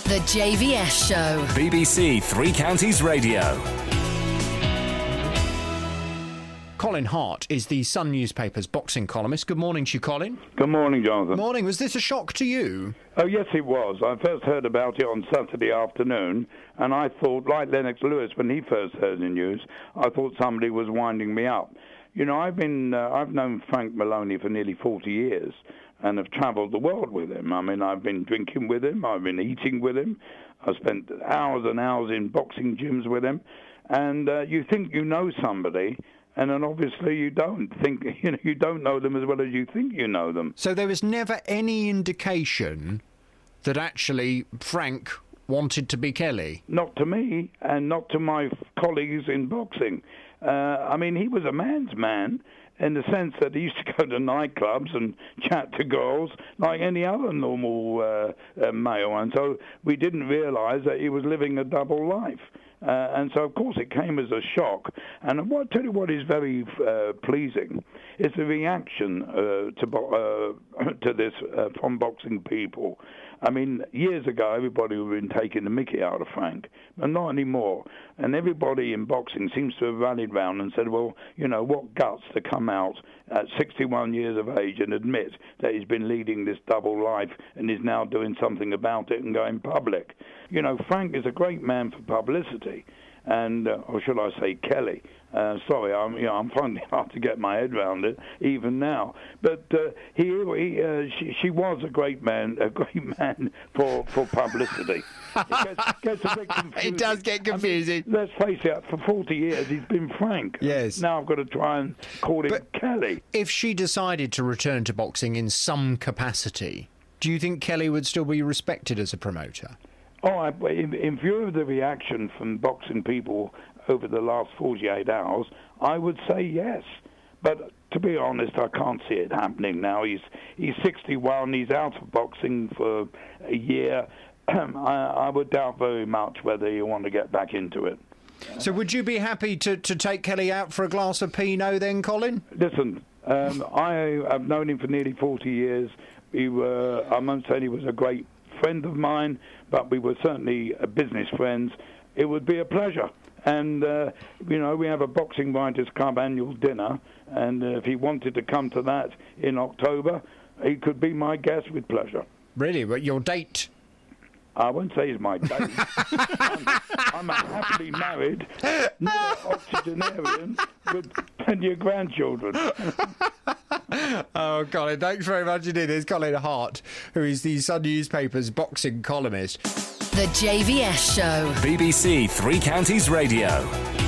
The JVS Show. BBC Three Counties Radio. Colin Hart is the Sun newspaper's boxing columnist. Good morning to you, Colin. Good morning, Jonathan. Morning. Was this a shock to you? Oh, yes, it was. I first heard about it on Saturday afternoon, and I thought, like Lennox Lewis, when he first heard the news, I thought somebody was winding me up. You know, I've known Frank Maloney for nearly 40 years and have travelled the world with him. I mean, I've been drinking with him, I've been eating with him, I've spent hours and hours in boxing gyms with him, and you think you know somebody, and then obviously you don't you don't know them as well as you think you know them. So there was never any indication that actually Frank wanted to be Kelly? Not to me, and not to my colleagues in boxing. I mean, he was a man's man in the sense that he used to go to nightclubs and chat to girls like any other normal male, and so we didn't realise that he was living a double life. And so, of course, it came as a shock. And I'll tell you what is very pleasing is the reaction to this from boxing people. I mean, years ago, everybody would have been taking the mickey out of Frank, but not anymore. And everybody in boxing seems to have rallied round and said, well, you know, what guts to come out at 61 years of age and admit that he's been leading this double life and is now doing something about it and going public. You know, Frank is a great man for publicity, and or should I say Kelly? Sorry, I'm finding it hard to get my head around it even now. But she was a great man for publicity. It gets a bit confusing. It does get confusing. I mean, let's face it, for 40 years he's been Frank. Yes. Now I've got to try and call him Kelly. If she decided to return to boxing in some capacity, do you think Kelly would still be respected as a promoter? Oh, in view of the reaction from boxing people over the last 48 hours, I would say yes. But to be honest, I can't see it happening now. He's 61, he's out of boxing for a year. I would doubt very much whether you want to get back into it. So would you be happy to take Kelly out for a glass of Pinot then, Colin? Listen, I have known him for nearly 40 years. I won't say he was a great friend of mine, but we were certainly business friends. It would be a pleasure. And, you know, we have a Boxing Writers Club annual dinner, and if he wanted to come to that in October, he could be my guest with pleasure. Really? But your date? I won't say it's my date. I'm happily married, octogenarian, with plenty of grandchildren. Oh, Colin, thanks very much indeed. It's Colin Hart, who is the Sun newspaper's boxing columnist. The JVS Show. BBC Three Counties Radio.